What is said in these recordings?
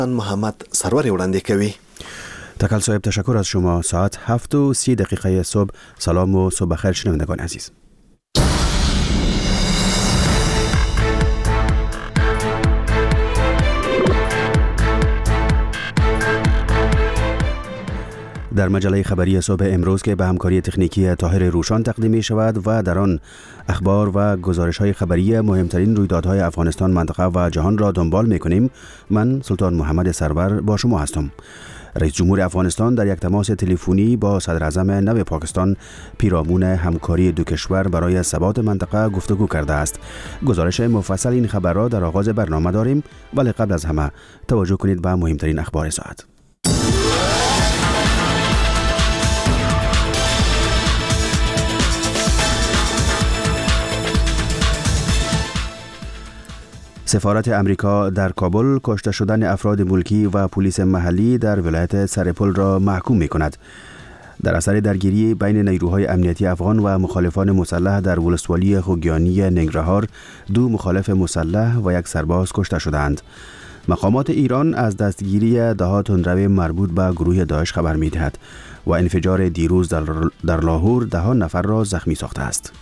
محمد سرور وړاندې کوي. تکل صاحب تشکر از شما. ساعت 7:30 صبح. سلام و صبح بخیر شنوندگان عزیز. در مجله خبری صبح امروز که به همکاری تکنیکی طاهر روشان تقدیم می شود و در آن اخبار و گزارش های خبری مهمترین رویدادهای افغانستان، منطقه و جهان را دنبال می کنیم. من سلطان محمد سرور با شما هستم. رئیس جمهور افغانستان در یک تماس تلفنی با صدر اعظم نو پاکستان پیرامون همکاری دو کشور برای ثبات منطقه گفتگو کرده است. گزارش مفصل این خبر را در آغاز برنامه داریم، ولی قبل از همه توجه کنید به مهمترین اخبار ساعت. سفارت امریکا در کابل کشته شدن افراد ملکی و پلیس محلی در ولایت سرپل را محکوم می کند. در اثر درگیری بین نیروهای امنیتی افغان و مخالفان مسلح در ولسوالی خوگیانی ننگرهار، 2 مخالف مسلح و 1 سرباز کشته شدند. مقامات ایران از دستگیری 10 تندرو مربوط به گروه داعش خبر می دهد و انفجار دیروز در لاهور 10 نفر را زخمی ساخته است.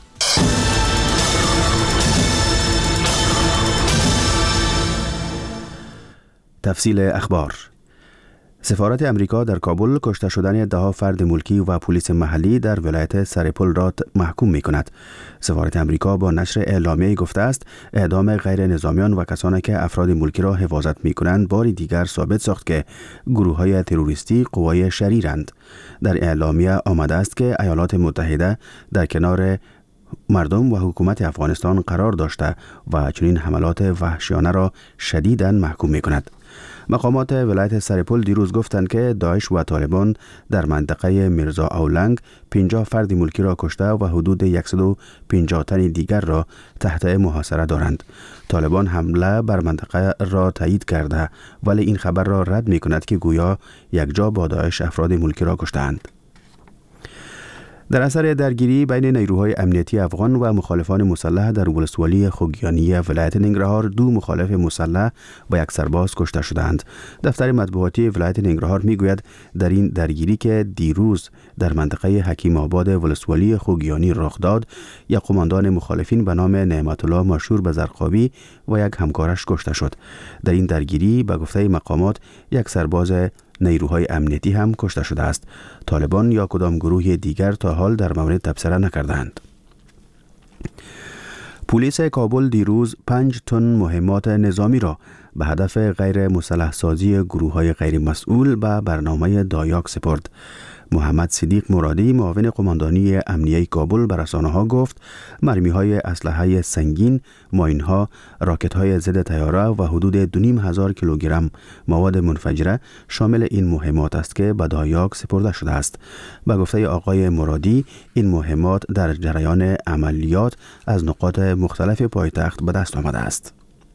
تفصیل اخبار. سفارت امریکا در کابل کشته شدن 10 فرد ملکی و پلیس محلی در ولایت سرپل را محکوم می کند. سفارت امریکا با نشر اعلامیه گفته است اعدام غیر نظامیان و کسانی که افراد ملکی را حفاظت می کنند باری دیگر ثابت ساخت که گروه های تروریستی قوای شریرند. در اعلامیه آمده است که ایالات متحده در کنار مردم و حکومت افغانستان قرار داشته و چنین حملات وحشیانه را شدیداً محکوم می کند. مقامات ولایت سرپل دیروز گفتند که داعش و طالبان در منطقه میرزا اولنگ 50 فرد ملکی را کشته و حدود 150 تن دیگر را تحت محاصره دارند. طالبان حمله بر منطقه را تایید کرده، ولی این خبر را رد می کند که گویا یک جا با داعش افراد ملکی را کشتند. در اثر درگیری بین نیروهای امنیتی افغان و مخالفان مسلح در ولسوالی خوگیانی ولایت ننگرهار، 2 مخالف مسلح و 1 سرباز کشته شدند. دفتر مطبوعاتی ولایت ننگرهار میگوید در این درگیری که دیروز در منطقه حکیم آباد ولسوالی خوگیانی رخ داد، یک قماندان مخالفین به نام نعمت الله مشهور به زرقاوی و 1 همکارش کشته شد. در این درگیری به گفته مقامات 1 سرباز نیروهای امنیتی هم کشته شده است. طالبان یا کدام گروه دیگر تا حال در مورد تبصره نکردند. پلیس کابل دیروز 5 تن مهمات نظامی را به هدف غیر مسلح سازی گروه‌های غیر مسئول به برنامه دایاک سپرد. محمد صدیق مرادی معاون قماندانی امنیه کابل به رسانه‌ها گفت مرمی‌های اسلحه سنگین، ماین‌ها، راکت‌های ضد طیاره و حدود 2,500 کیلوگرم مواد منفجره شامل این مهمات است که به دایاک سپرده شده است. به گفته آقای مرادی این مهمات در جریان عملیات از نقاط مختلف پایتخت به دست آمده است.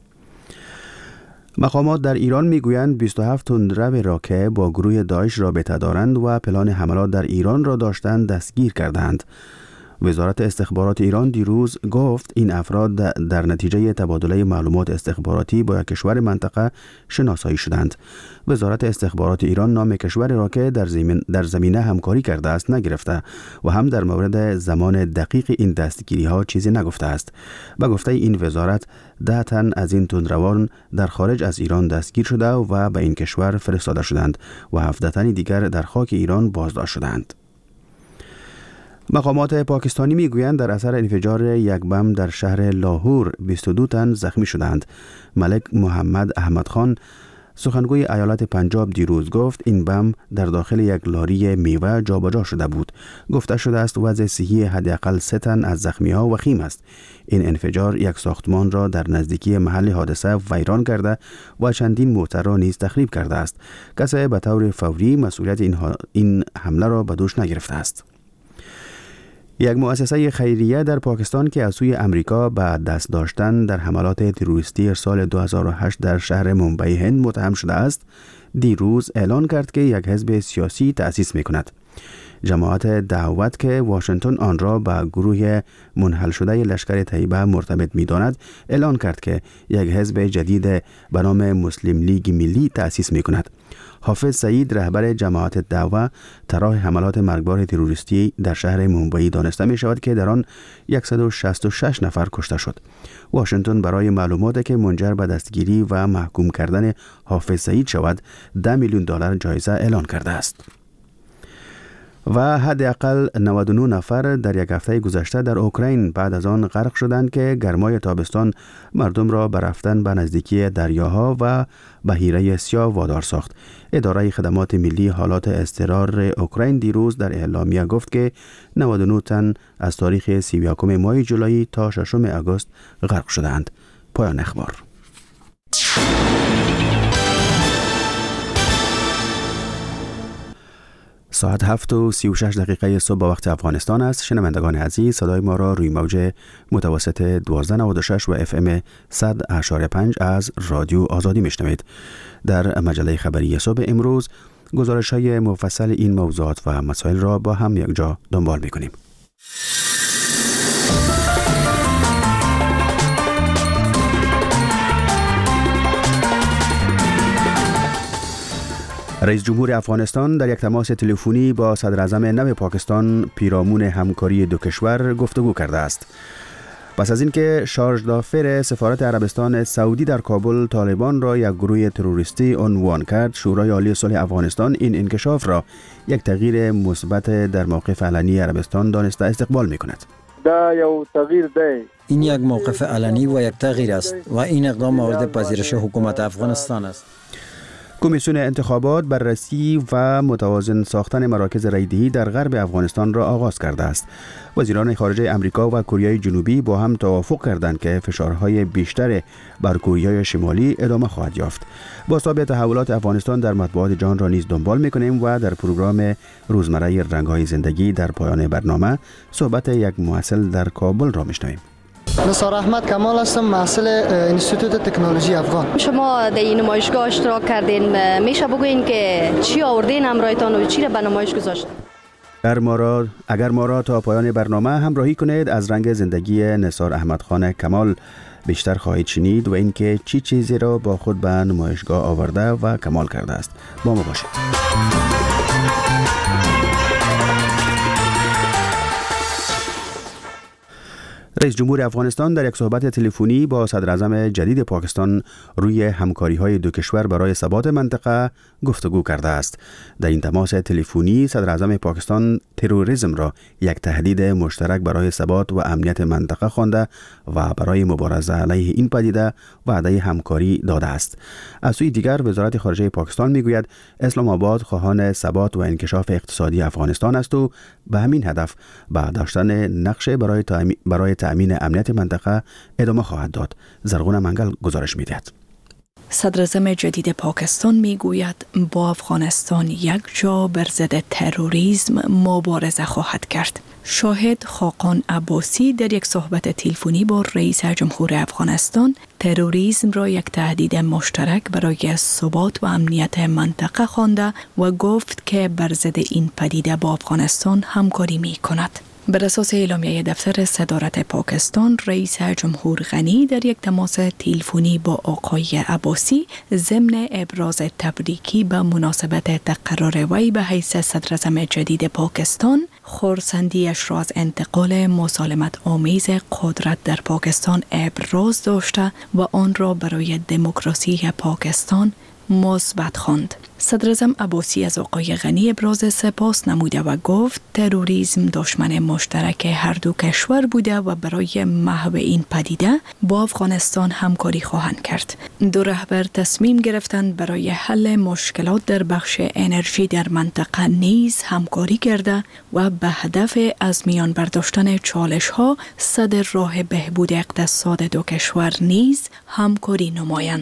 مقامات در ایران میگویند 27 تندرو را که با گروه داعش رابطه دارند و پلان حملات در ایران را داشتند دستگیر کردند. وزارت استخبارات ایران دیروز گفت این افراد در نتیجه تبادله معلومات استخباراتی با یک کشور منطقه شناسایی شدند. وزارت استخبارات ایران نام کشوری را که در زمینه همکاری کرده است نگرفته و هم در مورد زمان دقیق این دستگیری ها چیزی نگفته است. به گفته این وزارت 10 تن از این تندروان در خارج از ایران دستگیر شده و به این کشور فرستاده شدند و 17 تن دیگر در خاک ایران بازداشت شدند. مقامات پاکستانی میگویند در اثر انفجار یک بم در شهر لاهور 22 تن زخمی شدند. ملک محمد احمد خان سخنگوی ایالت پنجاب دیروز گفت این بم در داخل یک لاری میوه جابجا شده بود. گفته شده است وضع صحی حداقل 3 تن از زخمی‌ها وخیم است. این انفجار یک ساختمان را در نزدیکی محل حادثه ویران کرده و چندین موتر را نیز تخریب کرده است. کسی به طور فوری مسئولیت این حمله را به دوش نگرفته است. یک مؤسسه خیریه در پاکستان که از سوی امریکا به دست داشتن در حملات تروریستی سال 2008 در شهر ممبئی هند متهم شده است، دیروز اعلان کرد که یک حزب سیاسی تأسیس می کند. جماعت دعوت که واشنگتن آن را به گروه منحل شده لشکر طیبه مرتبط می‌داند اعلان کرد که یک حزب جدید به نام مسلم لیگ ملی تأسیس می‌کند. حافظ سعید رهبر جماعت دعوه طراح حملات مرگبار تروریستی در شهر مومبایی دانسته می شود که در آن 166 نفر کشته شد. واشنگتن برای معلوماتی که منجر به دستگیری و محکوم کردن حافظ سعید شود $10 میلیون جایزه اعلان کرده است. و حداقل 99 نفر در یک هفته گذشته در اوکراین بعد از آن غرق شدند که گرمای تابستان مردم را به رفتن به نزدیکی دریاها و بحیره سیاه وادار ساخت. اداره خدمات ملی حالات اضطرار اوکراین دیروز در اعلامیه گفت که 99 تن از تاریخ 31 ماه جولای تا 6 آگوست غرق شدند. پایان اخبار. ساعت 7:36 صبح با وقت افغانستان است. شنوندگان عزیز، صدای ما را روی موج متوسط 1296 و FM 100.5 از رادیو آزادی میشنوید. در مجله خبری صبح امروز گزارش‌های مفصل این موضوعات و مسائل را با هم یک جا دنبال می‌کنیم. رئیس جمهور افغانستان در یک تماس تلفنی با صدر اعظم نو پاکستان پیرامون همکاری دو کشور گفتگو کرده است. پس از اینکه شارژ دافر سفارت عربستان سعودی در کابل طالبان را یک گروه تروریستی عنوان کرد، شورای عالی صلح افغانستان این انکشاف را یک تغییر مثبت در موقف علنی عربستان دانسته استقبال می‌کند. این یک موقف علنی و یک تغییر است و این اقدام مورد پذیرش حکومت افغانستان است. کمیسیون انتخابات بررسی و متوازن ساختن مراکز رایدهی در غرب افغانستان را آغاز کرده است. وزیران خارجه امریکا و کره جنوبی با هم توافق کردند که فشارهای بیشتر بر کره شمالی ادامه خواهد یافت. بازتاب تحولات افغانستان در مطبوعات جهان را نیز دنبال می‌کنیم و در پروگرام روزمره رنگ‌های زندگی در پایان برنامه صحبت یک محصل در کابل را می‌شنویم. نثار احمد کمال هستم، محصل انستیتوت تکنولوژی افغان. شما در این نمایشگاه اشتراک کردین، میشه بگوین که چی آوردین همراهتان و چی را به نمایش گذاشتین؟ اگر ما را تا پایان برنامه همراهی کنید از رنگ زندگی نثار احمد خان کمال بیشتر خواهید شنید و اینکه چی چیزی را با خود به نمایشگاه آورده و کمال کرده است. با ما باشید. رئیس جمهور افغانستان در یک صحبت تلفنی با صدر اعظم جدید پاکستان روی همکاری‌های دو کشور برای ثبات منطقه گفتگو کرده است. در این تماس تلفنی صدر اعظم پاکستان تروریسم را یک تهدید مشترک برای ثبات و امنیت منطقه خوانده و برای مبارزه علیه این پدیده وعده همکاری داده است. از سوی دیگر وزارت خارجه پاکستان میگوید اسلام آباد خواهان ثبات و انکشاف اقتصادی افغانستان است و به همین هدف به داشتن نقش برای تأمین امنیت منطقه ادامه خواهد داد. زرغون منگل گزارش می‌دهد. صدر اعظم جدید پاکستان میگوید با افغانستان یک جا بر ضد تروریسم مبارزه خواهد کرد. شاهد خاقان عباسی در یک صحبت تلفنی با رئیس جمهور افغانستان تروریسم را یک تهدید مشترک برای ثبات و امنیت منطقه خوانده و گفت که بر ضد این پدیده با افغانستان همکاری می‌کند. بر اساس اعلامیه دفتر صدارت پاکستان، رئیس جمهور غنی در یک تماس تلفنی با آقای عباسی ضمن ابراز تبریکی به مناسبت تقرر وی به حیث صدر اعظم جدید پاکستان، خرسندیش را از انتقال مسالمت آمیز قدرت در پاکستان ابراز داشته و آن را برای دموکراسی پاکستان مثبت خواند. صدر اعظم عباسی از آقای غنی ابراز سپاس نموده و گفت تروریسم دشمن مشترک هر دو کشور بوده و برای محو این پدیده با افغانستان همکاری خواهند کرد. دو رهبر تصمیم گرفتند برای حل مشکلات در بخش انرژی در منطقه نیز همکاری کرده و به هدف از میان برداشتن چالش‌ها صدر راه بهبود اقتصاد دو کشور نیز همکاری نمایند.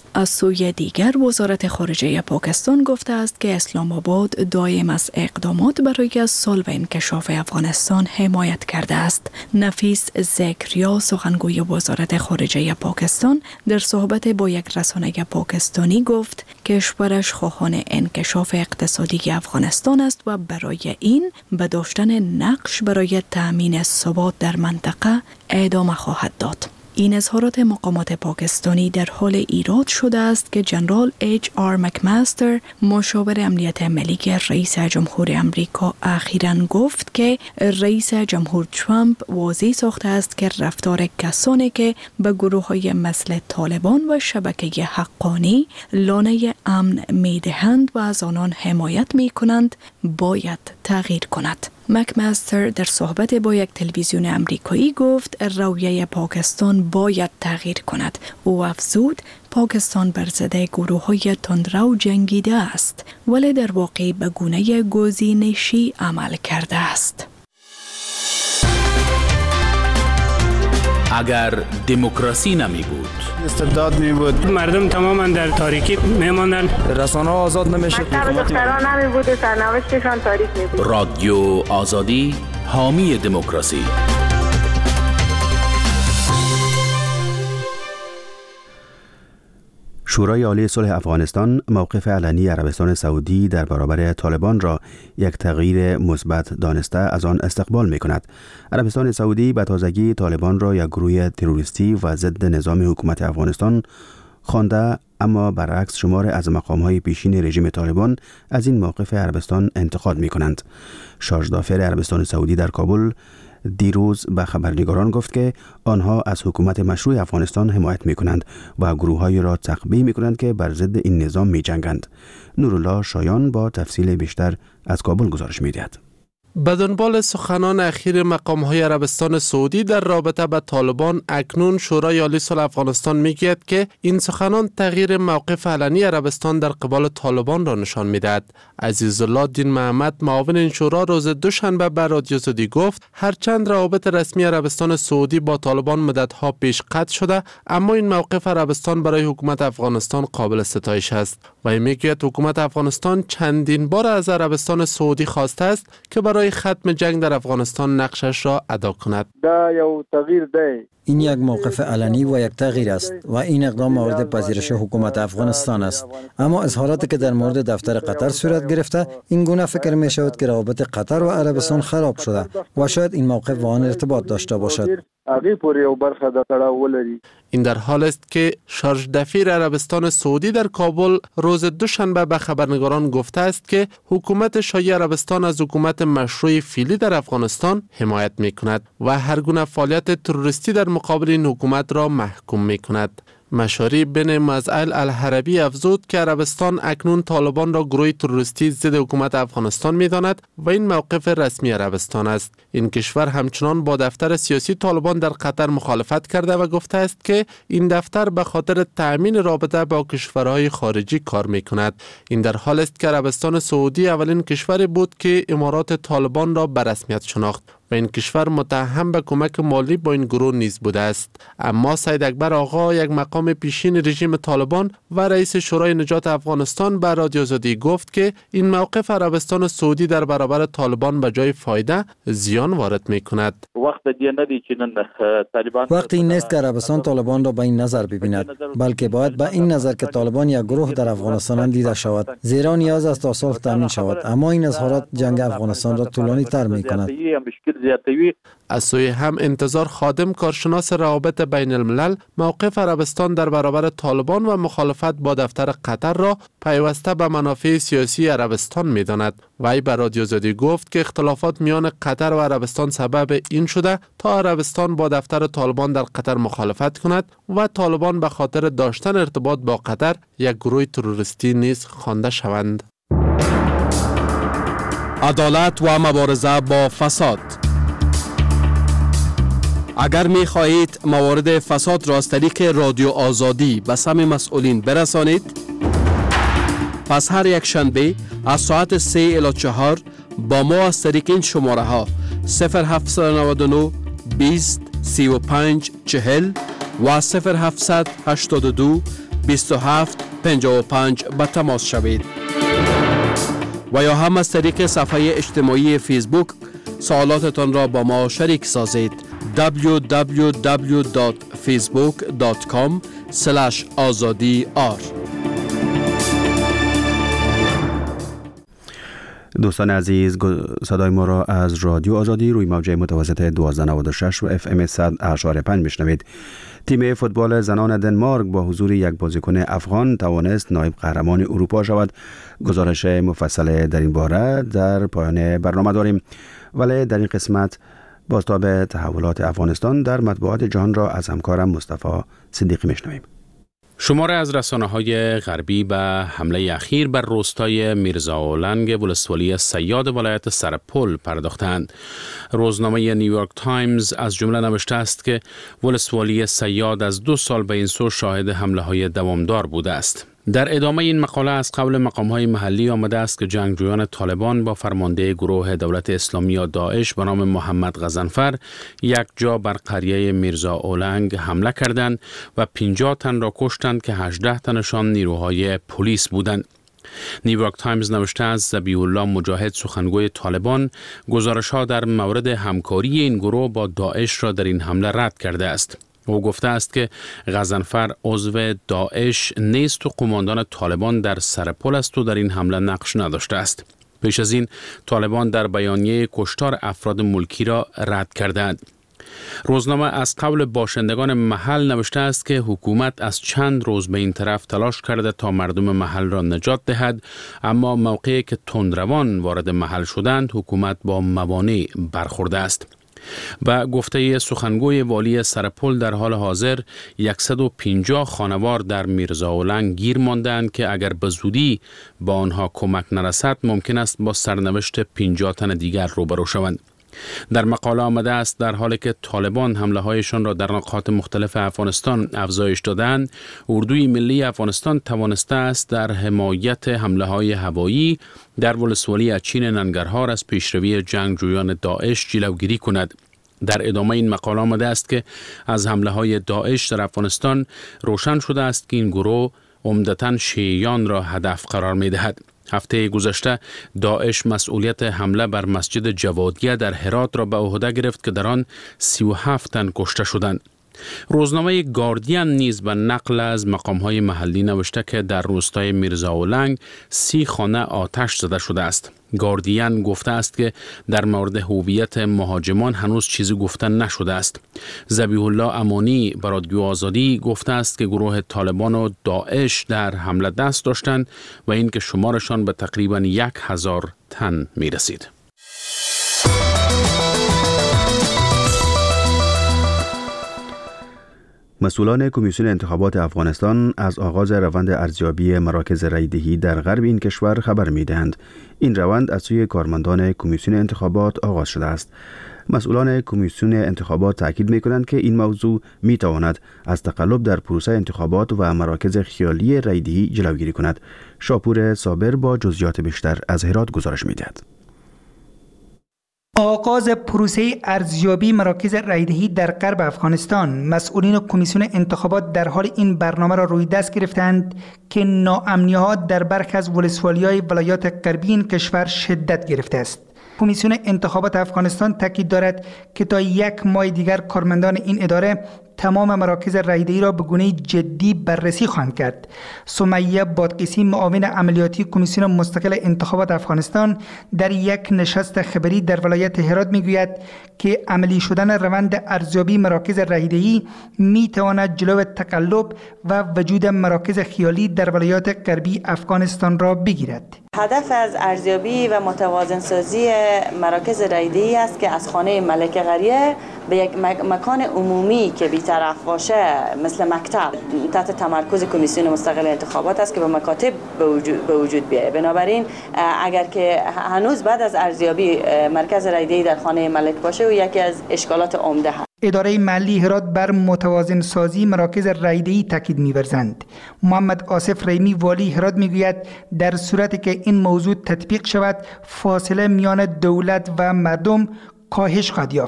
از سوی دیگر وزارت خارجه پاکستان گفته است که اسلام آباد دائم از اقدامات برای صلح و انکشاف افغانستان حمایت کرده است. نفیس ذکریا سخنگوی وزارت خارجه پاکستان در صحبت با یک رسانه پاکستانی گفت که کشورش خواهان انکشاف اقتصادی افغانستان است و برای این به داشتن نقش برای تأمین ثبات در منطقه ادامه خواهد داد. این اظهارات مقامات پاکستانی در حال ایراد شده است که جنرال HR مکماستر مشاور امنیت ملی رئیس جمهور امریکا اخیراً گفت که رئیس جمهور ترامپ واضح ساخته است که رفتار کسانی که به گروه‌های مثل طالبان و شبکه حقانی لانه امن می‌دهند و از آنان حمایت می‌کنند باید تغییر کند. مکماستر در صحبت با یک تلویزیون امریکایی گفت رویه پاکستان باید تغییر کند. او افزود پاکستان بر ضد گروه‌های تندرو جنگیده است ولی در واقع به گونه گزینشی عمل کرده است. اگر دموکراسی نمی بود، استبداد می بود، مردم تماما در تاریکی می ماندن، رسانه آزاد نمی شد، دختران نمی بود و سرنوشتشان تاریک می بود. رادیو آزادی حامی دموکراسی. شورای عالی صلح افغانستان موقف علنی عربستان سعودی در برابر طالبان را یک تغییر مثبت دانسته از آن استقبال می کند. عربستان سعودی به تازگی طالبان را یک گروه تروریستی و ضد نظام حکومت افغانستان خوانده، اما برعکس شمار از مقام‌های پیشین رژیم طالبان از این موقف عربستان انتقاد می کنند. شارژ دافر عربستان سعودی در کابل دیروز به خبرنگاران گفت که آنها از حکومت مشروع افغانستان حمایت می کنند و گروه‌هایی را تقویه می کنند که بر ضد این نظام می جنگند. نورالله شایان با تفصیل بیشتر از کابل گزارش می دهد. به دنبال سخنان اخیر مقام‌های عربستان سعودی در رابطه با طالبان، اکنون شورای عالی صلح افغانستان می‌گوید که این سخنان تغییر موقف علنی عربستان در قبال طالبان را نشان می‌دهد. عزیزالله دین محمد، معاون این شورا، روز دوشنبه به رادیو آزادی گفت هرچند روابط رسمی عربستان سعودی با طالبان مدت‌ها پیش قطع شده، اما این موقف عربستان برای حکومت افغانستان قابل ستایش است. و می‌گوید حکومت افغانستان چندین بار از عربستان سعودی خواسته است که برای ختم جنگ در افغانستان نقشش را ادا کند. این یک موقف علنی و یک تغییر است و این اقدام مورد پذیرش حکومت افغانستان است. اما اظهاراتی که در مورد دفتر قطر صورت گرفته، این گونه فکر می شود که روابط قطر و عربستان خراب شده و شاید این موقف با آن ارتباط داشته باشد. این در حال است که شارژ دفیر عربستان سعودی در کابل روز دوشنبه به خبرنگاران گفته است که حکومت شیعه عربستان از حکومت مشروع فعلی در افغانستان حمایت می کند و هر گونه فعالیت تروریستی در مقابل این حکومت را محکوم می کند. مشاری بن مزعل الحربی افزود که عربستان اکنون طالبان را گروه تروریستی ضد حکومت افغانستان می داند و این موقف رسمی عربستان است. این کشور همچنان با دفتر سیاسی طالبان در قطر مخالفت کرده و گفته است که این دفتر به خاطر تأمین رابطه با کشورهای خارجی کار می کند. این در حال است که عربستان سعودی اولین کشوری بود که امارات طالبان را به رسمیت شناخت و این کشور متهم به کمک مالی با این گروه نیز بوده است. اما سید اکبر آقا، یک مقام پیشین رژیم طالبان و رئیس شورای نجات افغانستان، به رادیو آزادی گفت که این موقف عربستان سعودی در برابر طالبان به جای فایده زیان وارد می کند. وقتی این نیست که عربستان طالبان را به این نظر ببیند، بلکه باید به این نظر که طالبان یک گروه در افغانستان دیده شود، زیرا نیاز است تا صلح تامین شود. اما این اظهارات جنگ افغانستان را طولانی تر می کند. از سوی هم انتظار خادم، کارشناس روابط بین الملل، موقف عربستان در برابر طالبان و مخالفت با دفتر قطر را پیوسته به منافع سیاسی عربستان می داند. وی به رادیو آزادی گفت که اختلافات میان قطر و عربستان سبب این شده تا عربستان با دفتر طالبان در قطر مخالفت کند و طالبان به خاطر داشتن ارتباط با قطر یک گروه تروریستی نیز خوانده شوند. عدالت و مبارزه با فساد. اگر می خواهید موارد فساد را از طریق رادیو آزادی به سمع مسئولین برسانید، پس هر یک شنبه از ساعت 3 الی 4 با ما از طریق این شماره ها 0799 20 35 40 و 0782 27 55 به تماس شوید. و یا هم از طریق صفحه اجتماعی فیسبوک سوالاتتان را با ما شریک سازید. www.facebook.com/azadi-r. دوستان عزیز، صدای ما را از رادیو آزادی روی موجه متوسط 1296 و FM 100.5 میشنوید. تیم فوتبال زنان دنمارک با حضور یک بازیکن افغان توانست نایب قهرمان اروپا شود. گزارش مفصل در این باره در پایان برنامه داریم، ولی در این قسمت بازتاب تحولات افغانستان در مطبوعات جهان را از همکارم مصطفی صدیقی میشنویم. شماره از رسانه‌های غربی به حمله اخیر بر روستای میرزاولنگ ولسوالی صیاد ولایت سرپل پرداختند. روزنامه نیویورک تایمز از جمله نوشته است که ولسوالی صیاد از 2 سال به این سو شاهد حمله‌های دوامدار بوده است. در ادامه این مقاله از قول مقام‌های محلی آمده است که جنگجویان طالبان با فرمانده گروه دولت اسلامی یا داعش به نام محمد غضنفر یک جا بر قریه میرزاولنگ حمله کردند و 50 تن را کشتند که 18 تنشان نیروهای پلیس بودند. نیویورک تایمز نوشته است ذبیح الله مجاهد، سخنگوی طالبان، گزارش‌ها در مورد همکاری این گروه با داعش را در این حمله رد کرده است. او گفته است که غضنفر عضو داعش نیست و قماندان طالبان در سرپل است و در این حمله نقش نداشته است. پیش از این طالبان در بیانیه کشتار افراد ملکی را رد کردند. روزنامه از قول باشندگان محل نوشته است که حکومت از چند روز به این طرف تلاش کرده تا مردم محل را نجات دهد، اما موقعی که تندروان وارد محل شدند حکومت با موانع برخورده است. و گفته سخنگوی والی سرپل در حال حاضر 150 خانوار در میرزاولنگ گیر ماندند که اگر به زودی با آنها کمک نرسد ممکن است با سرنوشت 50 تن دیگر روبرو شوند. در مقاله آمده است در حالی که طالبان حمله هایشان را در نقاط مختلف افغانستان افزایش دادند، اردوی ملی افغانستان توانسته است در حمایت حمله های هوایی در ولسوالی اچین ننگرهار از پیشروی جنگجویان داعش جلوگیری کند. در ادامه این مقاله آمده است که از حمله های داعش در افغانستان روشن شده است که این گروه عمدتاً شیعیان را هدف قرار می دهد. هفته گذشته داعش مسئولیت حمله بر مسجد جوادیه در هرات را به عهده گرفت که در آن 37 تن کشته شدند. روزنامه گاردین نیز به نقل از مقام‌های محلی نوشته که در روستای میرزاولنگ 30 خانه آتش زده شده است. گاردین گفته است که در مورد هویت مهاجمان هنوز چیزی گفته نشده است. ذبیح الله امانی به رادیو آزادی گفته است که گروه طالبان و داعش در حمله دست داشتند و اینکه شمارشان به تقریباً 1000 تن می رسید. مسئولان کمیسیون انتخابات افغانستان از آغاز روند ارزیابی مراکز رایدهی در غرب این کشور خبر می‌دهند. این روند از سوی کارمندان کمیسیون انتخابات آغاز شده است. مسئولان کمیسیون انتخابات تاکید می‌کنند که این موضوع می‌تواند از تقلب در پروسه انتخابات و مراکز خیالی رایدهی جلوگیری کند. شاپور صابر با جزئیات بیشتر از هرات گزارش می‌دهد. آغاز پروسه ارزیابی مراکز رایدهی در غرب افغانستان، مسئولین کمیسیون انتخابات در حال این برنامه را روی دست گرفتند که ناامنی‌ها در برخی از ولسوالی‌های ولایات غربی این کشور شدت گرفته است. کمیسیون انتخابات افغانستان تاکید دارد که تا 1 ماه دیگر کارمندان این اداره تمام مراکز رایدهی را به گونه جدی بررسی خواهند کرد. سمیه بادقیسی، معاون عملیاتی کمیسیون مستقل انتخابات افغانستان، در یک نشست خبری در ولایت هرات میگوید که عملی شدن روند ارزیابی مراکز رایدهی میتواند جلو تقلب و وجود مراکز خیالی در ولایات غربی افغانستان را بگیرد. هدف از ارزیابی و متوازن سازی مراکز رایدهی است که از خانه ملک قریه به یک مکان عمومی که بی‌طرف باشه مثل مکتب تحت تمرکز کمیسیون مستقل انتخابات است که به مکاتب به وجود بیاید. بنابراین اگر که هنوز بعد از ارزیابی مرکز رایدهی در خانه ملک باشه و یکی از اشکالات عمده هست. اداره محلی هرات بر متوازن سازی مراکز رایدهی تاکید می‌ورزند. محمد آصف ریمی والی هرات میگوید در صورتی که این موضوع تطبیق شود فاصله میان دولت و مردم کاهش خواهد یافت.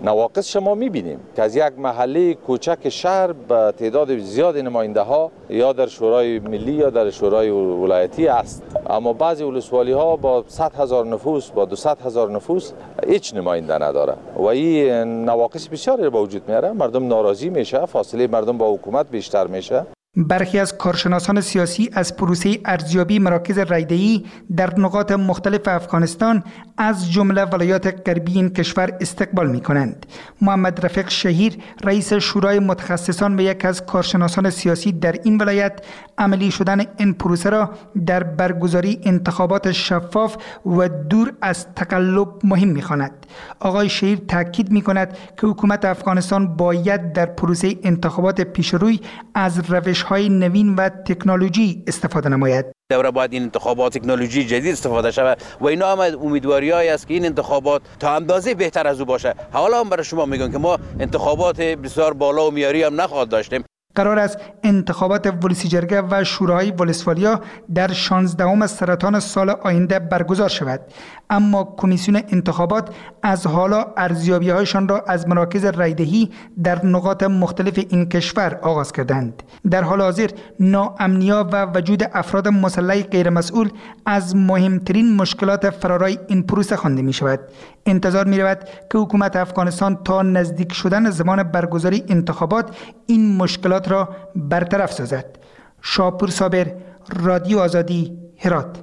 نواقص شما می‌بینیم که از یک محله کوچک شهر به تعداد زیاد نماینده ها یا در شورای ملی یا در شورای ولایتی است، اما بعضی ولسوالی ها با 100,000 نفوس با 200,000 نفوس هیچ نماینده نداره و این نواقص بسیاری به وجود میاره. مردم ناراضی میشه، فاصله مردم با حکومت بیشتر میشه. برخی از کارشناسان سیاسی از پروسه ارزیابی مراکز رایدهی در نقاط مختلف افغانستان از جمله ولایات غربی این کشور استقبال می کنند. محمد رفیق شهیر رئیس شورای متخصصان و یک از کارشناسان سیاسی در این ولایت عملی شدن این پروسه را در برگزاری انتخابات شفاف و دور از تقلب مهم می خواند. آقای شهیر تاکید می کند که حکومت افغانستان باید در پروسه انتخابات پیشروی از روش‌های نوین و تکنولوژی استفاده نماید. دوره باید این انتخابات تکنولوژی جدید استفاده شود و اینا هم امیدواری‌هایی است که این انتخابات تا اندازه بهتر از او باشه. حالا هم برای شما میگم که ما انتخابات بسیار بالا و معیاری هم نخواهد داشتیم. قرار است انتخابات ولسی جرگه و شوراهای ولسوالیا در 16 سرطان سال آینده برگزار شود، اما کمیسیون انتخابات از حالا ارزیابی‌هایشان را از مراکز رایدهی در نقاط مختلف این کشور آغاز کردند. در حال حاضر ناامنی‌ها و وجود افراد مسلح غیر مسئول از مهمترین مشکلات فرارای این پروسه خوانده می شود. انتظار می رود که حکومت افغانستان تا نزدیک شدن زمان برگزاری انتخابات این مشکلات را برطرف سازد. شاپور صابر، رادیو آزادی، هرات.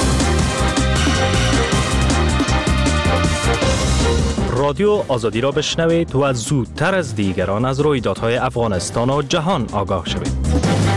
رادیو آزادی را بشنوید و زودتر از دیگران از رویدادهای افغانستان و جهان آگاه شوید.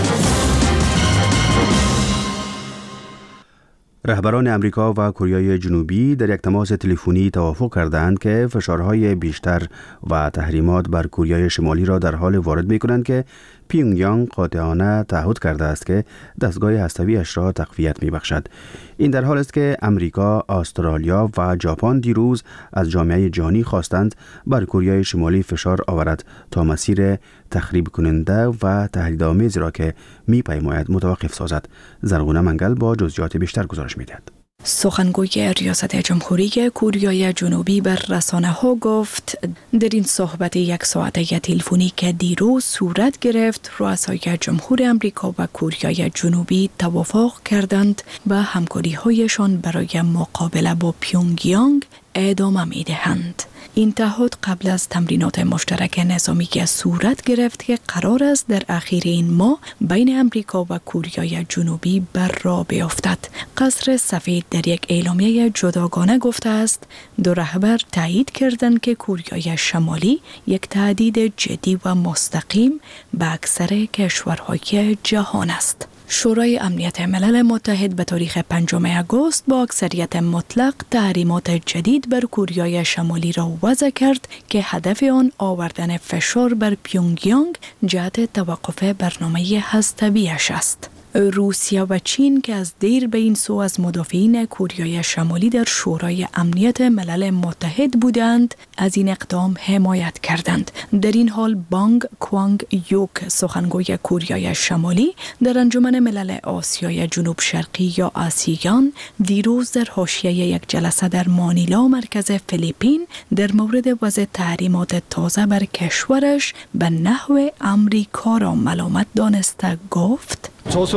رهبران امریکا و کره جنوبی در یک تماس تلفنی توافق کردند که فشارهای بیشتر و تحریمات بر کره شمالی را در حال وارد می‌کنند که پیونگیانگ قاطعانه تعهد کرده است که دستگاه هسته‌ای‌اش را تقویت می‌بخشد. این در حال است که امریکا، استرالیا و ژاپن دیروز از جامعه جهانی خواستند بر کره شمالی فشار آورد تا مسیر تخریب کننده و تهدیدآمیزی را که می‌پیماید متوقف سازد. زرغونه منگل با جزئیات بیشتر گزارش می‌دهد. سخنگوی ریاست جمهوری کره جنوبی بر رسانه‌ها گفت در این صحبت یک ساعته تلفنی که دیروز صورت گرفت، رؤسای جمهور امریکا و کره جنوبی توافق کردند و همکاری‌هایشان برای مقابله با پیونگیانگ ادامه می‌دهند. این تعهد قبل از تمرینات مشترک نظامی که صورت گرفت که قرار است در اخیر این ماه بین امریکا و کره جنوبی بر راه بیفتد. قصر سفید در یک اعلامیه جداگانه گفته است دو رهبر تایید کردند که کره شمالی یک تهدید جدی و مستقیم به اکثر کشورهای جهان است. شورای امنیت ملل متحد به تاریخ 5 آگوست با اکثریت مطلق تحریمات جدید بر کره شمالی را وضع کرد که هدف آن آوردن فشار بر پیونگیانگ جهت توقف برنامه هسته‌ای‌اش است. روسیه و چین که از دیر به این سو از مدافعین کره شمالی در شورای امنیت ملل متحد بودند از این اقدام حمایت کردند. در این حال بانگ کوانگ یوک سخنگوی کره شمالی در انجمن ملل آسیای جنوب شرقی یا آسیان دیروز در حاشیه یک جلسه در مانیلا مرکز فیلیپین در مورد وضع تحریمات تازه بر کشورش به نحو امریکا را ملامت دانسته گفت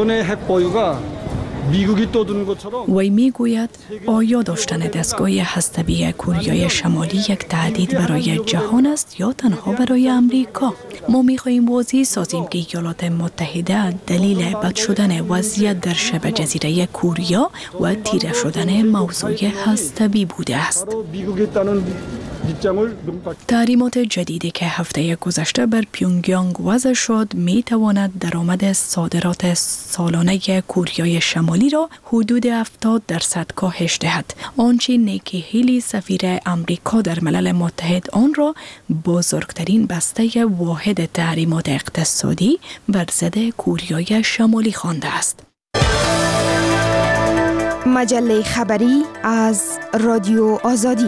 وی میگوید آیا داشتن دستگاه هسته‌ای کره شمالی یک تهدید برای جهان است یا تنها برای امریکا؟ ما میخواهیم واضح سازیم که ایالات متحده دلیل بد شدن وضعیت در شبه جزیره کره و تیره شدن موضوع هسته‌ای بوده است. تحریمات جدیدی که هفته گذشته بر پیونگیانگ وضع شد می تواند درآمد صادرات سالانه کره شمالی را حدود 70% کاهش دهد. آنچه نیکی هیلی سفیر امریکا در ملل متحد آن را بزرگترین بسته واحد تحریمات اقتصادی بر ضد کره شمالی خوانده است. مجله خبری از رادیو آزادی.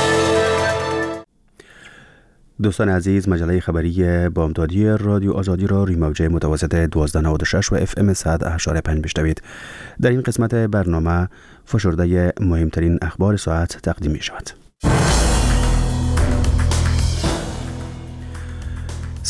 دوستان عزیز، مجله خبری بامدادی رادیو آزادی را روی موجه متوسط 1296 و FM 100.5 بشنوید. در این قسمت برنامه فشرده مهمترین اخبار ساعت تقدیم می شود.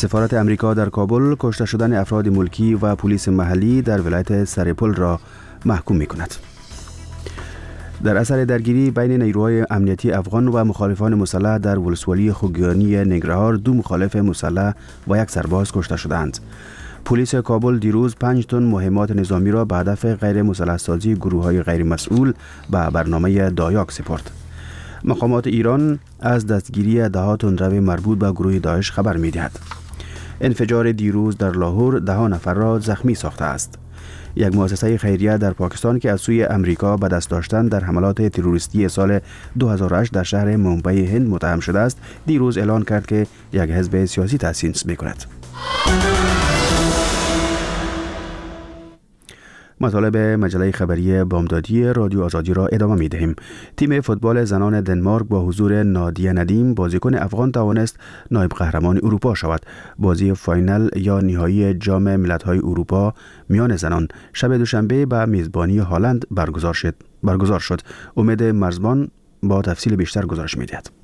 سفارت امریکا در کابل کشته شدن افراد ملکی و پلیس محلی در ولایت سرپل را محکوم می کند. در اثر درگیری بین نیروهای امنیتی افغان و مخالفان مسلح در ولسوالی خوگیانی ننگرهار 2 مخالف مسلح و 1 سرباز کشته شدند. پلیس کابل دیروز 5 تن مهمات نظامی را به هدف غیر مسلح سازی گروه‌های غیر مسئول به برنامه دایاک سپرد. مقامات ایران از دستگیری 10 تندرو مربوط به گروه داعش خبر می‌دهد. انفجار دیروز در لاهور 10 نفر را زخمی ساخته است. یک مؤسسه خیریه در پاکستان که از سوی امریکا به دست داشتن در حملات تروریستی سال 2008 در شهر مومبای هند متهم شده است، دیروز اعلان کرد که یک حزب سیاسی تأسیس می‌کند. مطالب مجله خبری بامدادی رادیو آزادی را ادامه می دهیم. تیم فوتبال زنان دنمارک با حضور نادیه ندیم بازیکن افغان توانست نایب قهرمان اروپا شود. بازی فاینال یا نهایی جام ملت‌های اروپا میان زنان شب دوشنبه به میزبانی هالند برگزار شد. امید مرزبان با تفصیل بیشتر گزارش می دهد.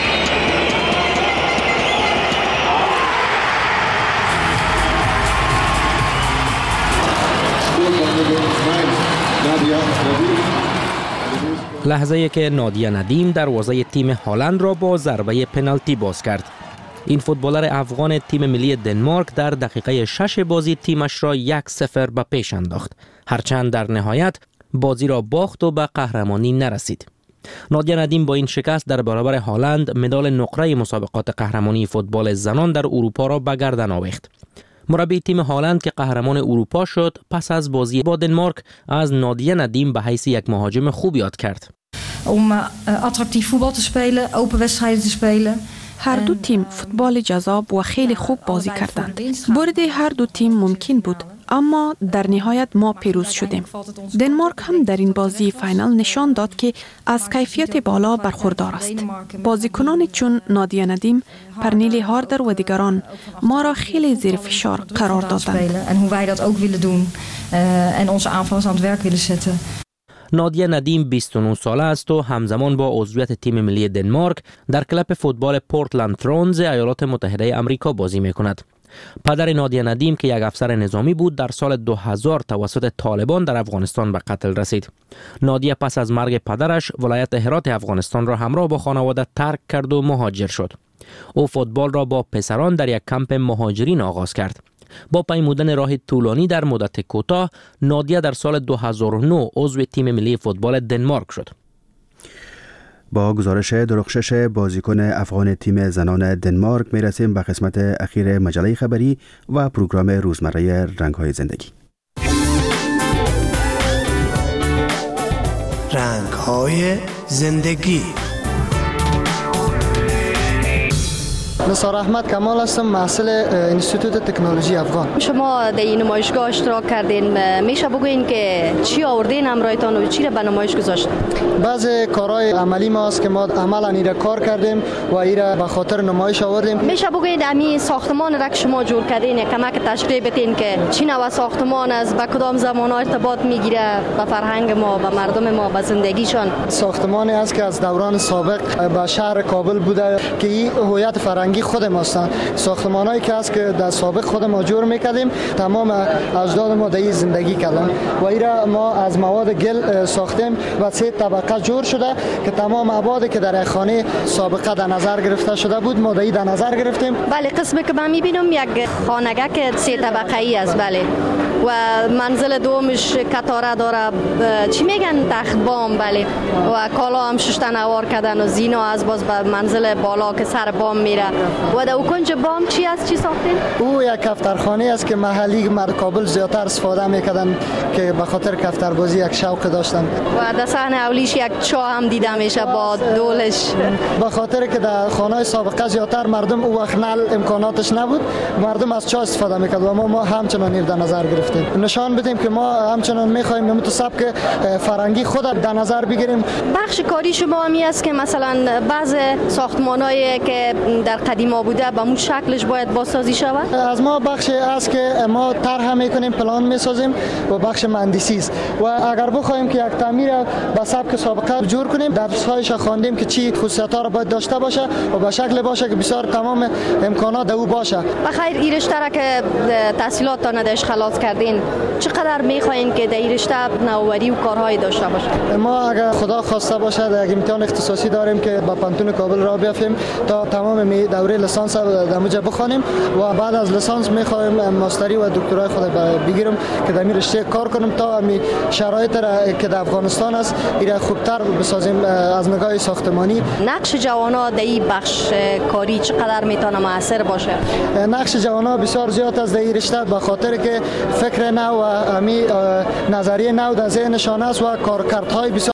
لحظه‌ای که نادیه ندیم دروازه تیم هالند را با ضربه پنالتی باز کرد. این فوتبالر افغان تیم ملی دنمارک در دقیقه 6 بازی تیمش را 1-0 به پیش انداخت، هرچند در نهایت بازی را باخت و به قهرمانی نرسید. نادیه ندیم با این شکست در برابر هالند مدال نقره مسابقات قهرمانی فوتبال زنان در اروپا را به گردن آویخت. مربی تیم هالند که قهرمان اروپا شد پس از بازی با دنمارک از نادیه ندیم به حیث یک مهاجم خوب یاد کرد. om attractief voetbal te spelen, open wedstrijden te spelen. هر دو تیم فوتبال جذاب و خیلی خوب بازی کردند. برد هر دو تیم ممکن بود، اما در نهایت ما پیروز شدیم. دنمارک هم در این بازی فاینال نشان داد که از کیفیت بالا برخوردار است. بازیکنان چون نادیه ندیم، پرنیلی هاردر و دیگران ما را خیلی زیر فشار قرار دادند. نادیه ندیم 29 ساله است و همزمان با عضویت تیم ملی دنمارک در کلب فوتبال پورتلند ترونز ایالات متحده آمریکا بازی می‌کند. پدر نادیه ندیم که یک افسر نظامی بود در سال 2000 توسط طالبان در افغانستان به قتل رسید. نادیه پس از مرگ پدرش ولایت هرات افغانستان را همراه با خانواده ترک کرد و مهاجر شد. او فوتبال را با پسران در یک کمپ مهاجرین آغاز کرد. با پیمودن راه طولانی در مدت کوتاه، نادیه در سال 2009 عضو تیم ملی فوتبال دنمارک شد. با گزارش درخشش بازیکن افغان تیم زنان دنمارک می رسیم به قسمت اخیر مجله خبری و پروگرام روزمره رنگ‌های زندگی. رنگ‌های زندگی. نثار احمد کمال هستم، محصل انستیتوت تکنولوژی افغان. شما در این نمایشگاه اشتراک کردین، میشه بگوین که چی آوردین همراهتان و چی را به نمایش گذاشتین؟ بعضی کارهای عملی ما است که ما عملا این کار کردیم و این را به خاطر نمایش آوردیم. میشه بگوین همین ساختمان را که شما جور کردین یک کمک تشریح بدین که چی نوع ساختمان است، به کدام زمان ارتباط میگیره به فرهنگ ما، به مردم ما، به زندگیشان؟ ساختمانی است که از دوران سابق به شهر کابل بوده که این هویت فرهنگی خود ما است. ساختمانایی که است که در سابق خود ما جور میکردیم، تمام اجداد ما در زندگی کردن و این را ما از مواد گل ساختیم و 3 طبقه جور شده که تمام ابعادی که در خانه سابقه در نظر گرفته شده بود ما در نظر گرفتیم. بله، قسمی که من میبینم یک خانگه که 3 طبقه ای است، بله، و منزل دومش کتاره داره، چی میگن، تخت بام، بله، و کالا هم ششتن اوار کردن و زینا از باز به منزل بالا که سر بام میره. و در کنج بام چی است، چی ساختین؟ او یک کفترخانه است که محلی مرد کابل زیادتر استفاده میکردن که به خاطر کفتربازی یک شوق داشتن. و در صحن اولیش یک چاه هم دیده میشه با دولش، به خاطر که در خانه‌های سابقه زیادتر مردم او وقت نل امکاناتش نبود، مردم از چاه استفاده میکرد و ما همچنان در نظر گرفتیم. گرفتیم. نشان بدیم که ما همچنان می‌خوایم به سبک فرنگی خود در نظر بگیریم. بخش کاری شما همی است که مثلا بعض ساختمانایی که در قدیما بوده به اون شکلش باید بازسازی شود. از ما بخش است که ما طرح می‌کنیم، پلان می‌سازیم و بخش مهندسی است و اگر بخوایم که یک تعمیر به سبک سابقه جور کنیم، درس‌هایش خواندیم که چی خصوصیت‌ها را باید داشته باشه و به شکل باشه که بسیار تمام امکانات او باشه. بخیر این رشته را که تحصیلاتتان درش خلاص کردین چقدر می‌خواین که در این رشته نوآوری و کارهای داشته باشه؟ ما اگر خدا خواسته باشه یک امتحان اختصاصی داریم که با پانتون کابل را بیافیم تا تمام دوره لیسانس در اونجا بخوانیم و بعد از لیسانس می‌خوایم ماستری و دکترای خود بگیرم که در این رشته کار کنم تا می شرایط را که در افغانستان است ایرا خوبتر بسازیم از نگاه ساختمانی. نقش جوانان در این بخش کاری چقدر میتونه مؤثر باشه؟ نقش جوانان بسیار زیاد است در این رشته به خاطر که فکر نو و نظریه نو در ذهنشان است و کارکردهای بسیار